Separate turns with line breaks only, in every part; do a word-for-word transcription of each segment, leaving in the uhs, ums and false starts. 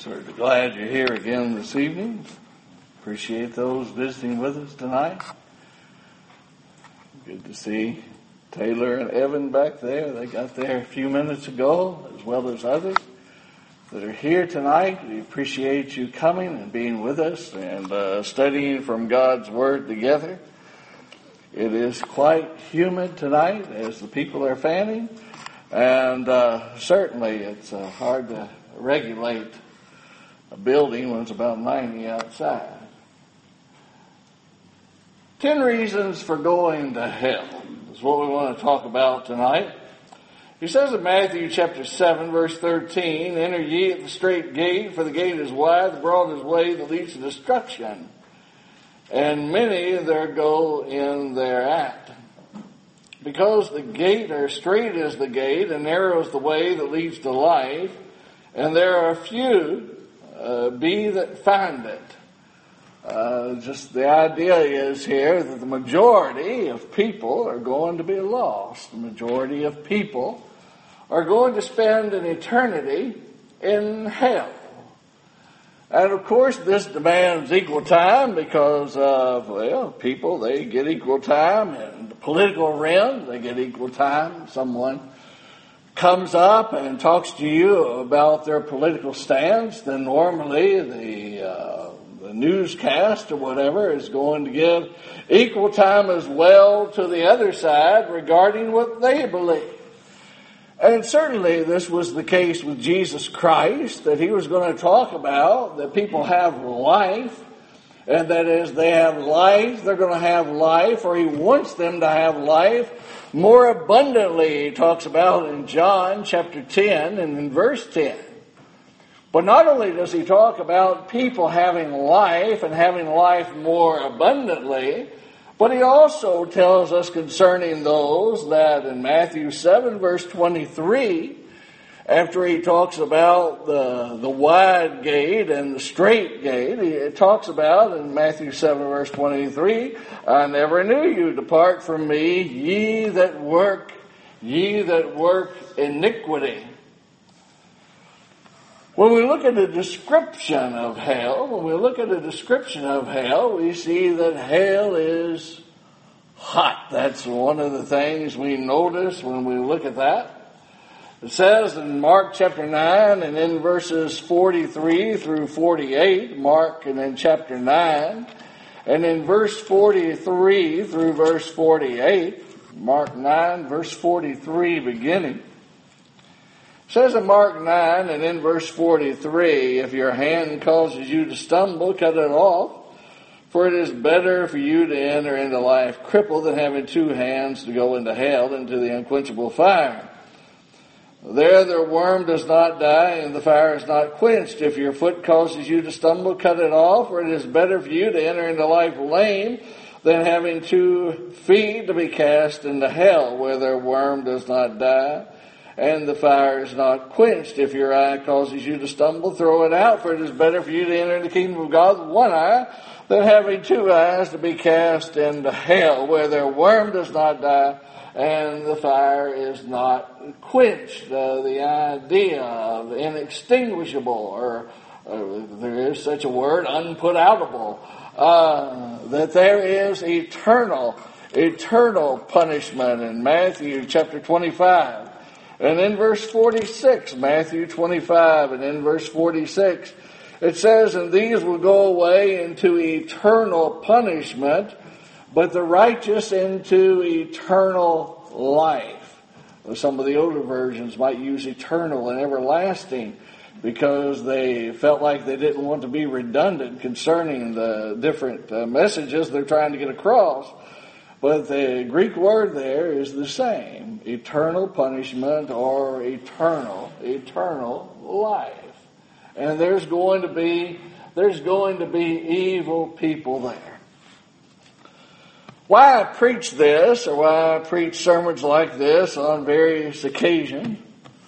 Certainly glad you're here again this evening. Appreciate those visiting with us tonight. Good to see Taylor and Evan back there. They got there a few minutes ago, as well as others that are here tonight. We appreciate you coming and being with us and uh, studying from God's Word together. It is quite humid tonight as the people are fanning, and uh, certainly it's uh, hard to regulate a building when it's about ninety outside. Ten reasons for going to hell is what we want to talk about tonight. He says in Matthew chapter seven, verse thirteen, "Enter ye at the strait gate, for the gate is wide, the broad is the way that leads to destruction, and many there go in thereat. Because the gate, or straight is the gate, and narrow is the way that leads to life, and there are few uh, be that find it." Uh, just the idea is here that the majority of people are going to be lost. The majority of people are going to spend an eternity in hell. And of course this demands equal time because of, well, people, they get equal time. In the political realm, they get equal time. Someone comes up and talks to you about their political stance, then normally the uh, the newscast or whatever is going to give equal time as well to the other side regarding what they believe. And certainly this was the case with Jesus Christ, that he was going to talk about that people have life, and that as they have life, they're going to have life, or he wants them to have life more abundantly. He talks about in John chapter ten and in verse ten. But not only does he talk about people having life and having life more abundantly, but he also tells us concerning those that in Matthew seven verse twenty-three, after he talks about the, the wide gate and the straight gate, he talks about in Matthew seven verse twenty-three, "I never knew you, depart from me, ye that work, ye that work iniquity." When we look at a description of hell, when we look at a description of hell, we see that hell is hot. That's one of the things we notice when we look at that. It says in Mark chapter nine and in verses forty-three through forty-eight, Mark and in chapter nine, and in verse forty-three through verse forty-eight, Mark nine, verse forty-three beginning. It says in Mark nine and in verse forty-three, "If your hand causes you to stumble, cut it off. For it is better for you to enter into life crippled than having two hands to go into hell, into the unquenchable fire. There the worm does not die and the fire is not quenched. If your foot causes you to stumble, cut it off. For it is better for you to enter into life lame than having two feet to be cast into hell, where their worm does not die and the fire is not quenched. If your eye causes you to stumble, throw it out, for it is better for you to enter the kingdom of God with one eye than having two eyes to be cast into hell, where their worm does not die and the fire is not quenched." Uh, the idea of inextinguishable, or uh, there is such a word, unputoutable, uh, that there is eternal, eternal punishment in Matthew chapter twenty-five. And in verse forty-six, Matthew twenty-five, and in verse forty-six, it says, "And these will go away into eternal punishment, but the righteous into eternal life." Well, some of the older versions might use eternal and everlasting, because they felt like they didn't want to be redundant concerning the different uh, messages they're trying to get across. But the Greek word there is the same, eternal punishment or eternal, eternal life. And there's going to be, there's going to be evil people there. Why I preach this, or why I preach sermons like this on various occasions,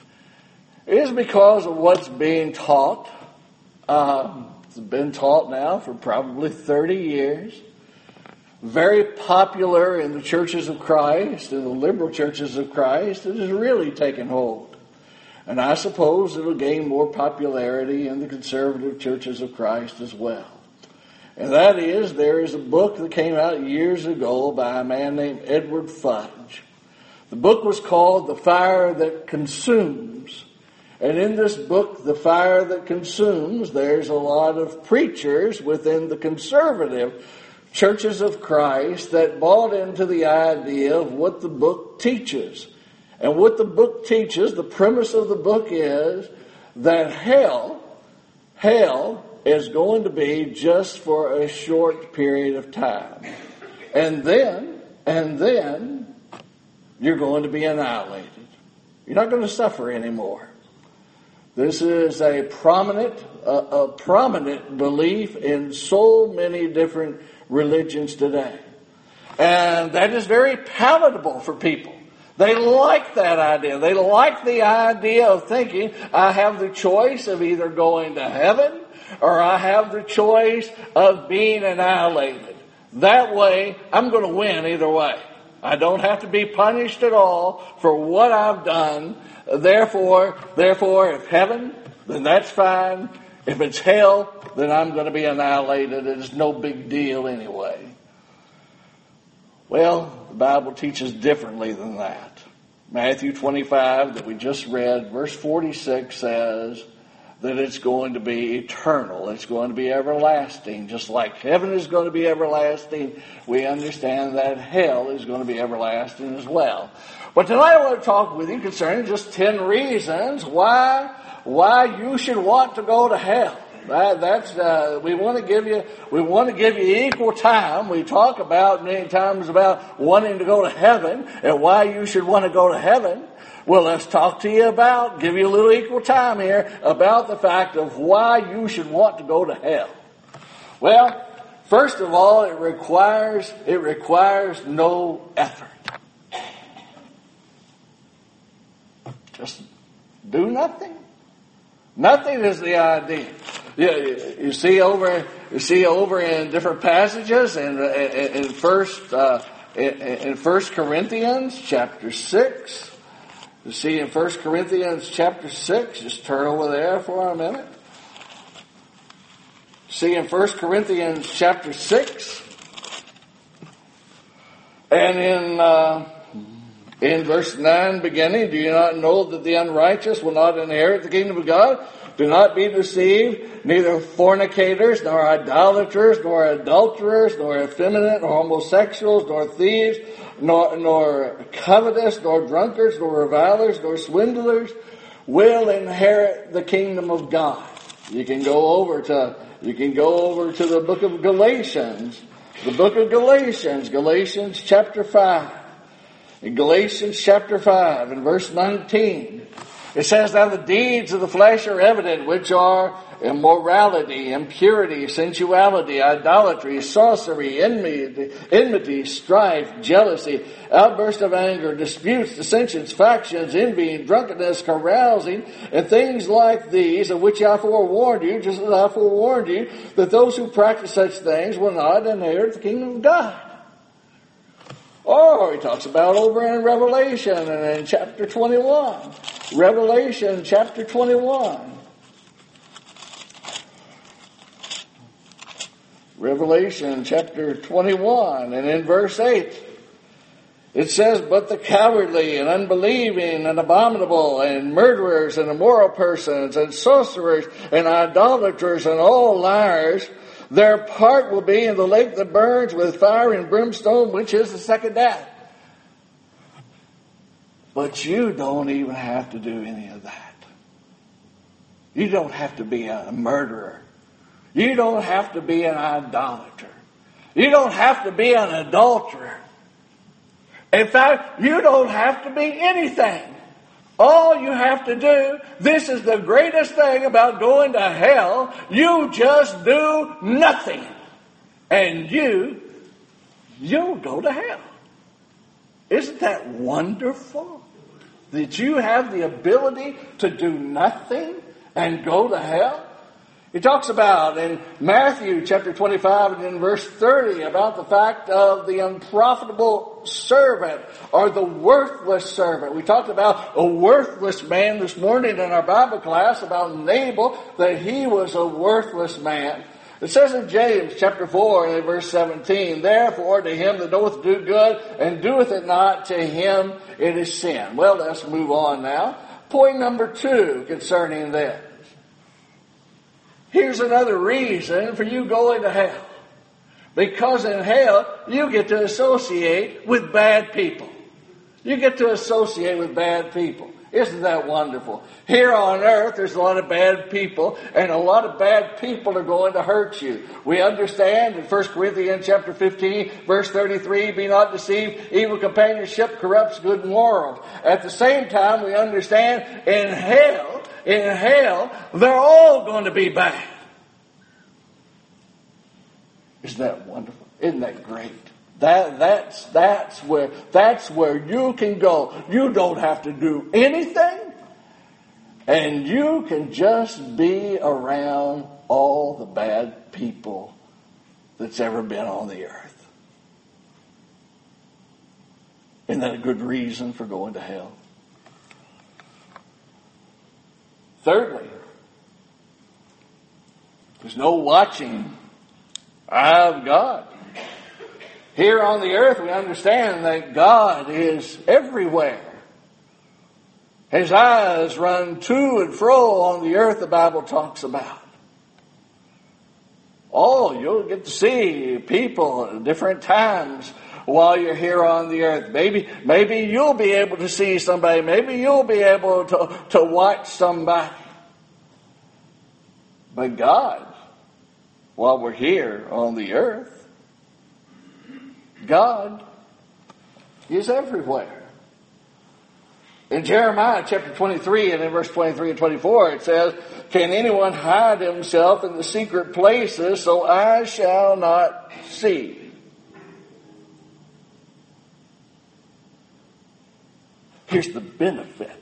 is because of what's being taught. Uh, it's been taught now for probably thirty years. Very popular in the churches of Christ, in the liberal churches of Christ. It has really taken hold. And I suppose it'll gain more popularity in the conservative churches of Christ as well. And that is, there is a book that came out years ago by a man named Edward Fudge. The book was called The Fire That Consumes. And in this book, The Fire That Consumes, there's a lot of preachers within the conservative churches of Christ that bought into the idea of what the book teaches. And what the book teaches, the premise of the book is that hell, hell is going to be just for a short period of time. And then, and then, you're going to be annihilated. You're not going to suffer anymore. This is a prominent, a, a prominent belief in so many different religions today. And that is very palatable for people. They like that idea. They like the idea of thinking, I have the choice of either going to heaven or I have the choice of being annihilated. That way, I'm going to win either way. I don't have to be punished at all for what I've done. Therefore, therefore, if heaven, then that's fine. If it's hell, then I'm going to be annihilated. It's no big deal anyway. Well, the Bible teaches differently than that. Matthew twenty-five that we just read, verse forty-six says that it's going to be eternal. It's going to be everlasting. Just like heaven is going to be everlasting, we understand that hell is going to be everlasting as well. But tonight I want to talk with you concerning just ten reasons why, why you should want to go to hell. That, that's uh, we want to give you we want to give you equal time. We talk about many times about wanting to go to heaven and why you should want to go to heaven. Well, let's talk to you about, give you a little equal time here about the fact of why you should want to go to hell. Well, first of all, it requires it requires no effort. Just do nothing. Nothing is the idea. You, you see over you see over in different passages in in, in first uh, in, in First Corinthians chapter six. You see in First Corinthians chapter six. Just turn over there for a minute. See in First Corinthians chapter six, and in uh, in verse nine beginning, do you not know that the unrighteous will not inherit the kingdom of God? Do not be deceived, neither fornicators, nor idolaters, nor adulterers, nor effeminate, nor homosexuals, nor thieves, nor, nor covetous, nor drunkards, nor revilers, nor swindlers will inherit the kingdom of God. You can go over to, you can go over to the book of Galatians, the book of Galatians, Galatians chapter five. In Galatians chapter five, in verse nineteen, it says, now the deeds of the flesh are evident, which are immorality, impurity, sensuality, idolatry, sorcery, enmity, enmity, strife, jealousy, outburst of anger, disputes, dissensions, factions, envying, drunkenness, carousing, and things like these, of which I forewarned you, just as I forewarned you, that those who practice such things will not inherit the kingdom of God. Or he talks about over in Revelation and in chapter twenty-one. Revelation chapter twenty-one. Revelation chapter twenty-one and in verse eight. It says, but the cowardly and unbelieving and abominable and murderers and immoral persons and sorcerers and idolaters and all liars, their part will be in the lake that burns with fire and brimstone, which is the second death. But you don't even have to do any of that. You don't have to be a murderer. You don't have to be an idolater. You don't have to be an adulterer. In fact, you don't have to be anything. All you have to do, this is the greatest thing about going to hell, you just do nothing. And you, you'll go to hell. Isn't that wonderful? That you have the ability to do nothing and go to hell? He talks about in Matthew chapter twenty-five and in verse thirty about the fact of the unprofitable servant or the worthless servant. We talked about a worthless man this morning in our Bible class about Nabal, that he was a worthless man. It says in James chapter four and verse seventeen, therefore to him that doeth do good and doeth it not, to him it is sin. Well, let's move on now. Point number two concerning this. Here's another reason for you going to hell. Because in hell, you get to associate with bad people. You get to associate with bad people. Isn't that wonderful? Here on earth, there's a lot of bad people, and a lot of bad people are going to hurt you. We understand in First Corinthians chapter fifteen, verse thirty-three, be not deceived, evil companionship corrupts good morals. At the same time, we understand in hell, in hell, they're all going to be bad. Isn't that wonderful? Isn't that great? That, that's, that's where, that's where you can go. You don't have to do anything. And you can just be around all the bad people that's ever been on the earth. Isn't that a good reason for going to hell? Thirdly, there's no watching eye of God. Here on the earth, we understand that God is everywhere. His eyes run to and fro on the earth, the Bible talks about. Oh, you'll get to see people at different times while you're here on the earth. Maybe, maybe you'll be able to see somebody. Maybe you'll be able to, to watch somebody. But God, while we're here on the earth, God is everywhere. In Jeremiah chapter twenty-three and in verse twenty-three and twenty-four it says, can anyone hide himself in the secret places so I shall not see? Here's the benefit.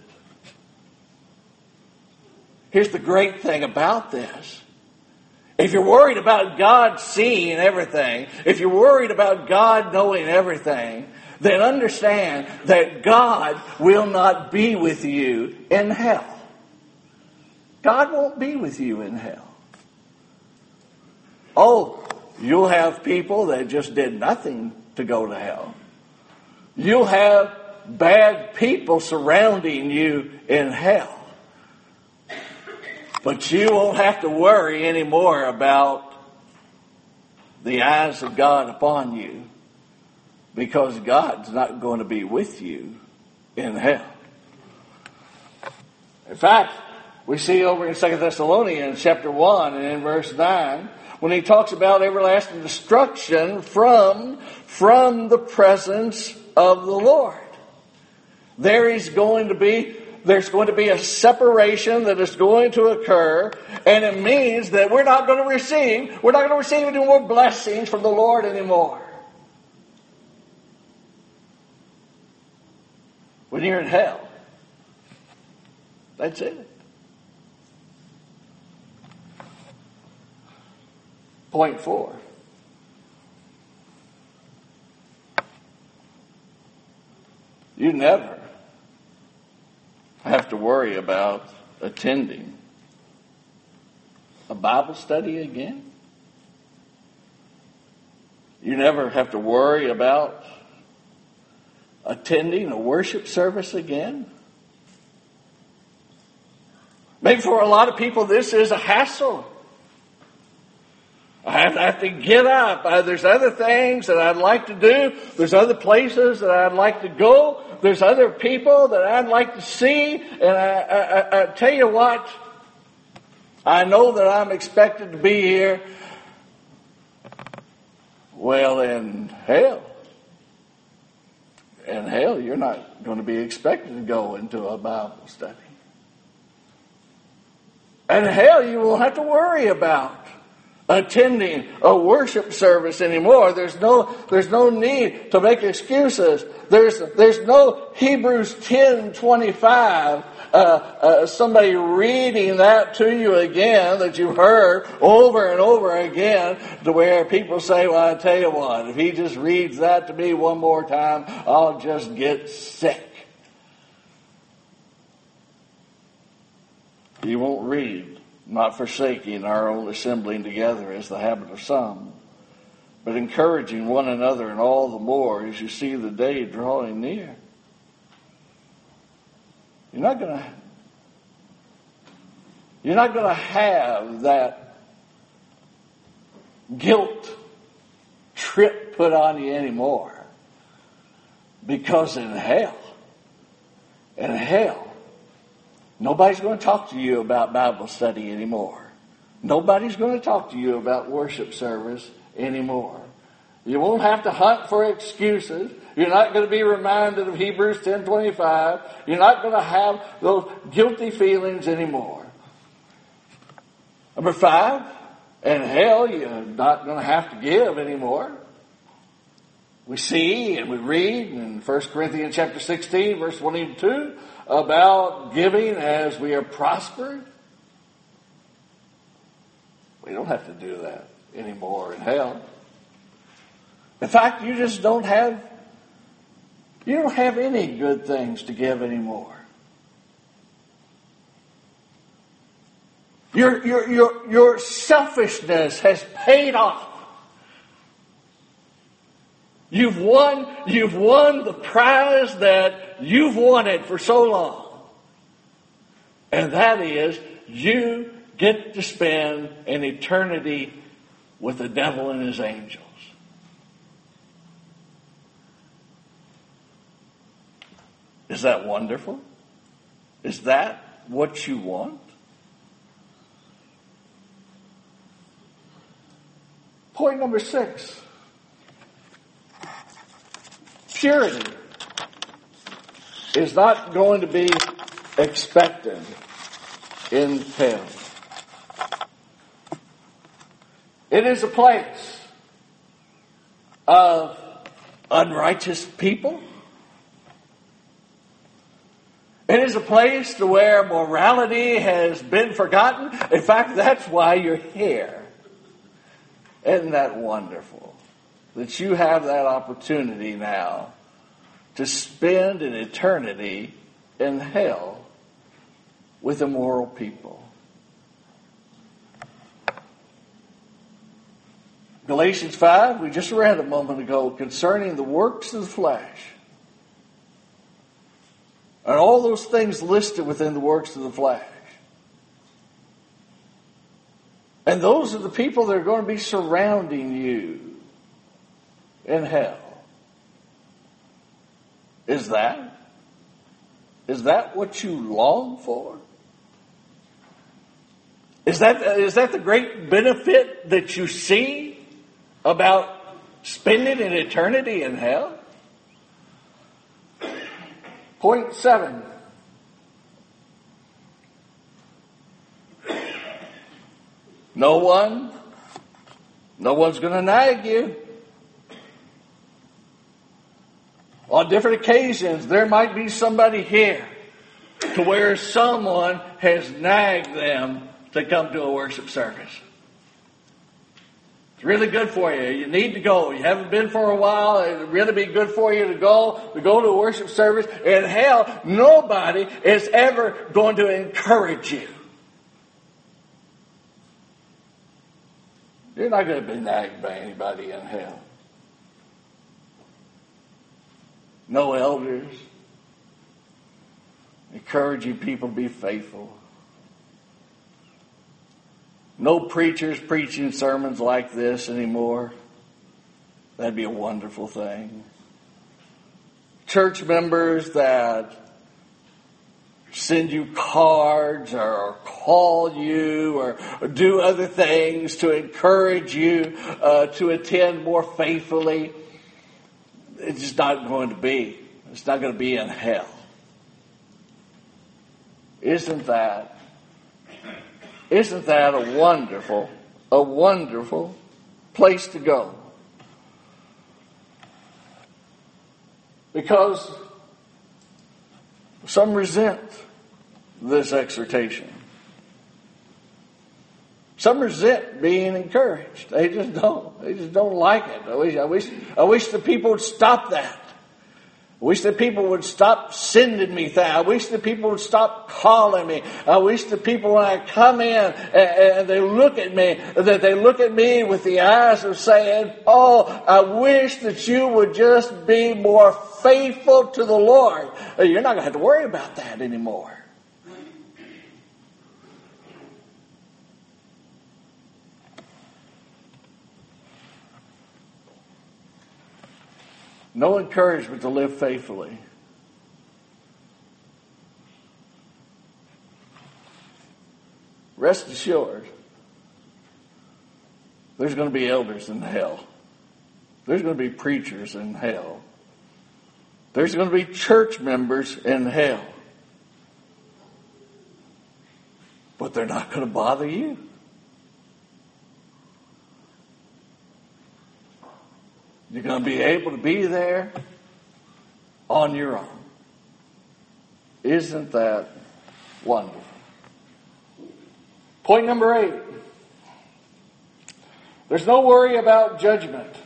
Here's the great thing about this. If you're worried about God seeing everything, if you're worried about God knowing everything, then understand that God will not be with you in hell. God won't be with you in hell. Oh, you'll have people that just did nothing to go to hell. You'll have bad people surrounding you in hell. But you won't have to worry anymore about the eyes of God upon you, because God's not going to be with you in hell. In fact, we see over in Second Thessalonians chapter one and in verse nine, when he talks about everlasting destruction from, from the presence of the Lord. There is going to be There's going to be a separation that is going to occur, and it means that we're not going to receive, we're not going to receive any more blessings from the Lord anymore. When you're in hell, that's it. Point four. You never have to worry about attending a Bible study again. You never have to worry about attending a worship service again. Maybe for a lot of people this is a hassle. I have to get up. Uh, there's other things that I'd like to do. There's other places that I'd like to go. There's other people that I'd like to see. And I, I, I tell you what, I know that I'm expected to be here. Well, in hell, in hell, you're not going to be expected to go into a Bible study. And in hell, you won't have to worry about attending a worship service anymore. There's no, there's no need to make excuses. There's, there's no Hebrews ten twenty-five, uh, uh, somebody reading that to you again that you've heard over and over again, to where people say, well, I tell you what, if he just reads that to me one more time, I'll just get sick. He won't read, not forsaking our own assembling together as the habit of some, but encouraging one another, and all the more as you see the day drawing near. You're not going to you're not going to have that guilt trip put on you anymore, because in hell, in hell, nobody's going to talk to you about Bible study anymore. Nobody's going to talk to you about worship service anymore. You won't have to hunt for excuses. You're not going to be reminded of Hebrews ten twenty-five. You're not going to have those guilty feelings anymore. Number five, in hell, you're not going to have to give anymore. We see and we read in First Corinthians chapter sixteen, verse twenty-two, about giving as we are prospered. We don't have to do that anymore in hell. In fact, you just don't have, you don't have any good things to give anymore. Your, your, your, your selfishness has paid off. You've won, you've won the prize that you've wanted for so long. And that is, you get to spend an eternity with the devil and his angels. Is that wonderful? Is that what you want? Point number six. Purity is not going to be expected in hell. It is a place of unrighteous people. It is a place to where morality has been forgotten. In fact, that's why you're here. Isn't that wonderful? That you have that opportunity now to spend an eternity in hell with immoral people. Galatians five, we just read a moment ago, concerning the works of the flesh. And all those things listed within the works of the flesh. And those are the people that are going to be surrounding you in hell. Is that? Is that what you long for? Is that, is that the great benefit that you see about spending an eternity in hell? Point seven. No one, no one's going to nag you. On different occasions, there might be somebody here to where someone has nagged them to come to a worship service. It's really good for you. You need to go. You haven't been for a while. It'd really be good for you to go, to go to a worship service. In hell, nobody is ever going to encourage you. You're not going to be nagged by anybody in hell. No elders encouraging people to be faithful. No preachers preaching sermons like this anymore. That'd be a wonderful thing. Church members that send you cards or call you or do other things to encourage you uh, to attend more faithfully. It's just not going to be. It's not going to be in hell. Isn't that, isn't that a wonderful a wonderful place to go. Because some resent this exhortation. Some resent being encouraged. They just don't. They just don't like it. I wish, I wish, I wish the people would stop that. I wish that people would stop sending me things. I wish that people would stop calling me. I wish the people, when I come in and, and they look at me, that they look at me with the eyes of saying, oh, I wish that you would just be more faithful to the Lord. You're not going to have to worry about that anymore. No encouragement to live faithfully. Rest assured, there's going to be elders in hell. There's going to be preachers in hell. There's going to be church members in hell. But they're not going to bother you. You're going to be able to be there on your own. Isn't that wonderful? Point number eight. There's no worry about judgment.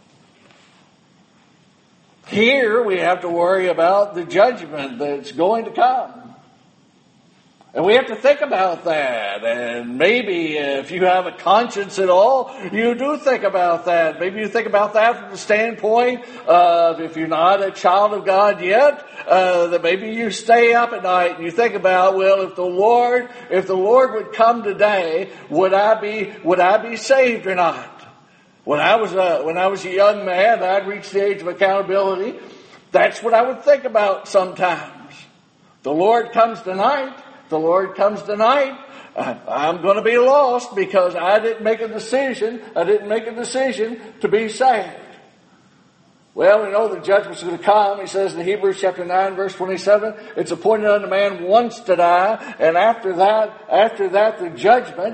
Here we have to worry about the judgment that's going to come. And we have to think about that. And maybe if you have a conscience at all, you do think about that. Maybe you think about that from the standpoint of, if you're not a child of God yet, uh, that maybe you stay up at night and you think about, well, if the Lord, if the Lord would come today, would I be, would I be saved or not? When I was a, when I was a young man, I'd reached the age of accountability. That's what I would think about sometimes. The Lord comes tonight. The Lord comes tonight, I'm going to be lost because I didn't make a decision. I didn't make a decision to be saved. Well, we know the judgment's going to come. He says in Hebrews chapter nine, verse twenty-seven, it's appointed unto man once to die, and after that, after that, the judgment.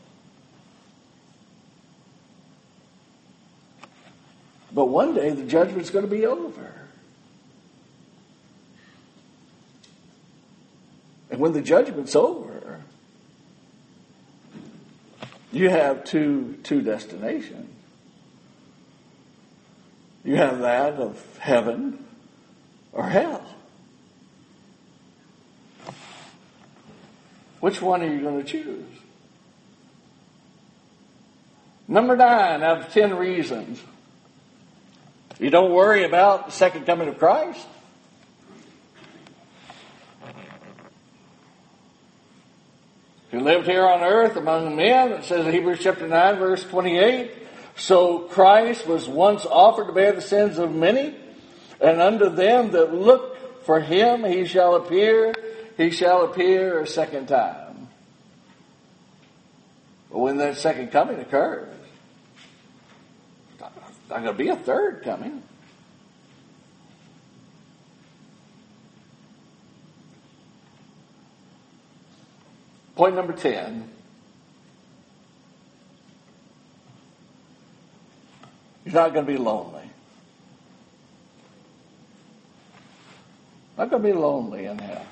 But one day the judgment's going to be over. And when the judgment's over, you have two, two destinations. You have that of heaven or hell. Which one are you going to choose? Number nine out of ten reasons you don't worry about the second coming of Christ. If you lived here on earth among men, it says in Hebrews chapter nine, verse twenty-eight, so Christ was once offered to bear the sins of many, and unto them that look for him he shall appear, he shall appear a second time. But when that second coming occurs, there's not going to be a third coming. Point number ten. You're not going to be lonely. Not going to be lonely in hell.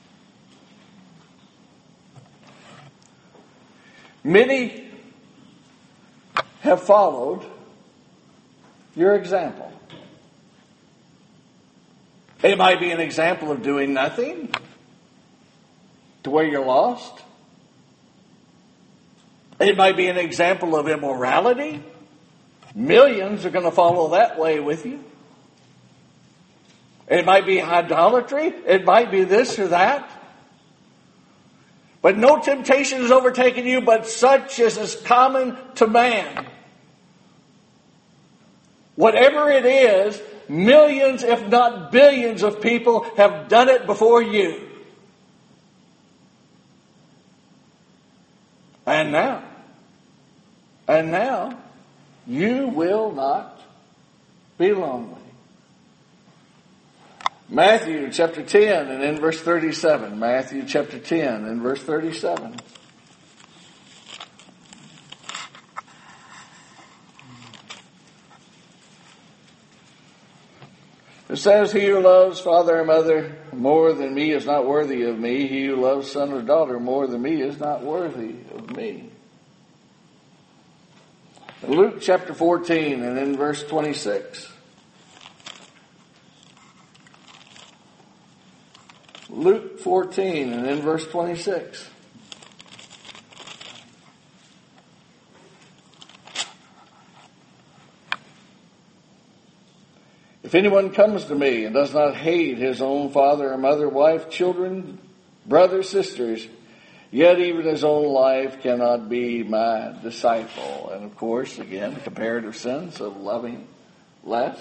Many have followed your example. It might be an example of doing nothing to where you're lost. It might be an example of immorality. Millions are going to follow that way with you. It might be idolatry. It might be this or that. But no temptation has overtaken you but such as is common to man. Whatever it is, millions, if not billions of people have done it before you. And now, and now, you will not be lonely. Matthew chapter ten and in verse thirty-seven. Matthew chapter ten and verse thirty-seven. It says, he who loves father or mother more than me is not worthy of me. He who loves son or daughter more than me is not worthy of me. In Luke chapter fourteen and in verse twenty-six. Luke fourteen and in verse twenty-six. If anyone comes to me and does not hate his own father or mother, wife, children, brothers, sisters, yet even his own life cannot be my disciple. And of course, again, the comparative sense of loving less.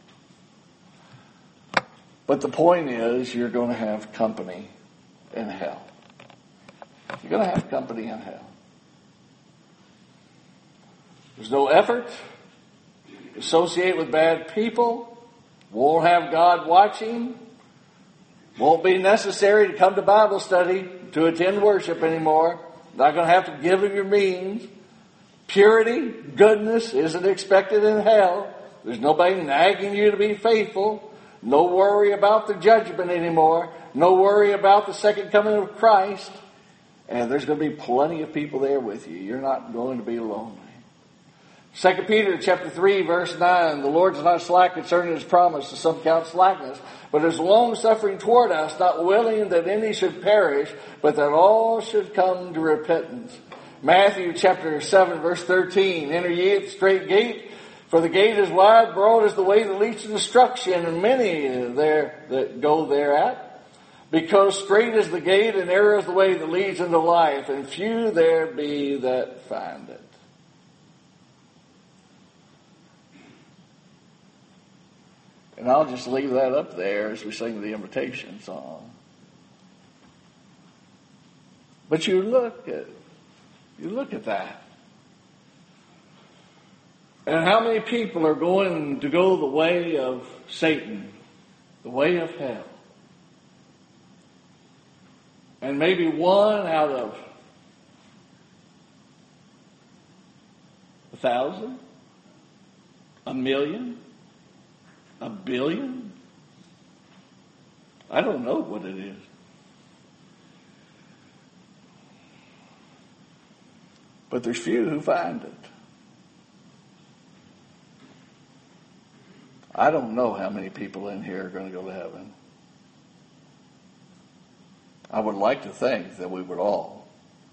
But the point is, you're going to have company in hell. You're going to have company in hell. There's no effort. Associate with bad people. Won't have God watching. Won't be necessary to come to Bible study, to attend worship anymore. Not going to have to give of your means. Purity, goodness isn't expected in hell. There's nobody nagging you to be faithful. No worry about the judgment anymore. No worry about the second coming of Christ. And there's going to be plenty of people there with you. You're not going to be lonely. Second Peter chapter three, verse nine, the Lord is not slack concerning his promise, as some count slackness, but is long-suffering toward us, not willing that any should perish, but that all should come to repentance. Matthew chapter seven, verse thirteen, enter ye at the straight gate, for the gate is wide, broad is the way that leads to destruction, and many there that go thereat. Because straight is the gate, and narrow is the way that leads into life, and few there be that find it. And I'll just leave that up there as we sing the invitation song. But you look at, you look at that. And how many people are going to go the way of Satan, the way of hell? And maybe one out of a thousand, a million, a billion? I don't know what it is. But there's few who find it. I don't know how many people in here are going to go to heaven. I would like to think that we would all,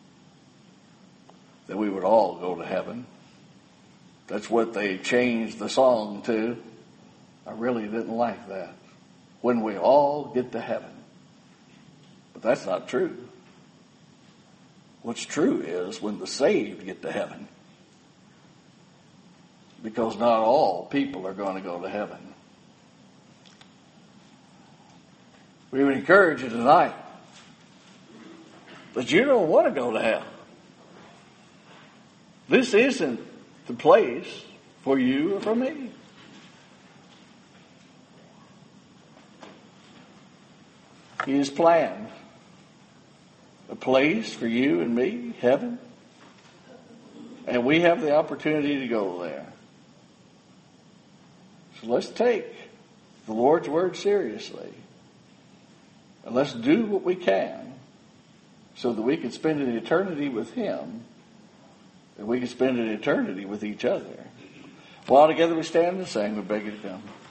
that we would all go to heaven. That's what they changed the song to. I really didn't like that. When we all get to heaven. But that's not true. What's true is when the saved get to heaven. Because not all people are going to go to heaven. We would encourage you tonight that you don't want to go to hell. This isn't the place for you or for me. He has planned a place for you and me, heaven. And we have the opportunity to go there. So let's take the Lord's word seriously. And let's do what we can so that we can spend an eternity with Him and we can spend an eternity with each other. While together we stand and sing, we beg you to come.